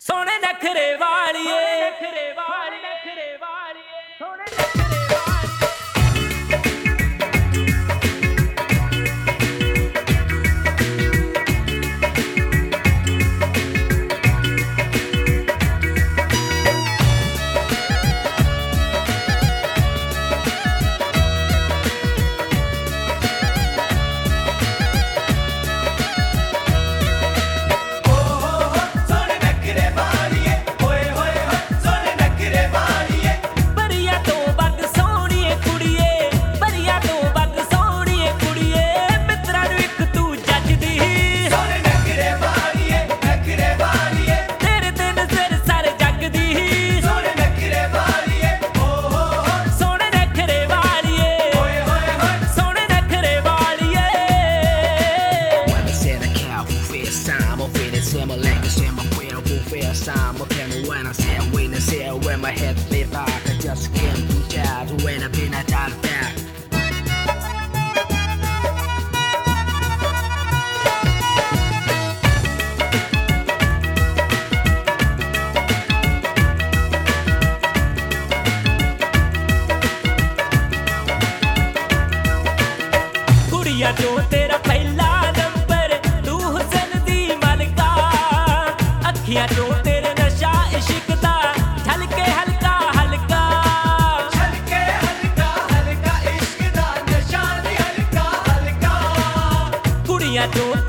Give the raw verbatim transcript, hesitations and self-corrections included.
ਸੋਹਣੇ ਨਖਰੇ ਵਾਲੀਏ ਨਖਰੇ ਵਾਲੀ ਨਖਰੇ ਵਾਲੀਏ ਸੋਹਣੇ ਨਖਰੇ Some of them when I say when I say when my head lay back I just can't do that when I've been at that back ਕੁੜੀਆਂ ਚੋਂ ਤੇਰਾ ਪਹਿਲਾ ਨੰਬਰ ਤੂੰ ਹੁਸਨ ਦੀ ਮਲਕਾ ਅੱਖੀਆਂ ਚੋਂ ਤੇਰੇ ਨਸ਼ਾ ਇਸ਼ਕ ਦਾ ਛਲਕੇ ਹਲਕਾ ਹਲਕਾ ਛਲਕੇ ਹਲਕਾ ਹਲਕਾ ਇਸ਼ਕ ਦਾ ਨਸ਼ਾ ਨੀ ਹਲਕਾ ਹਲਕਾ ਕੁੜੀਆਂ ਚੋਂ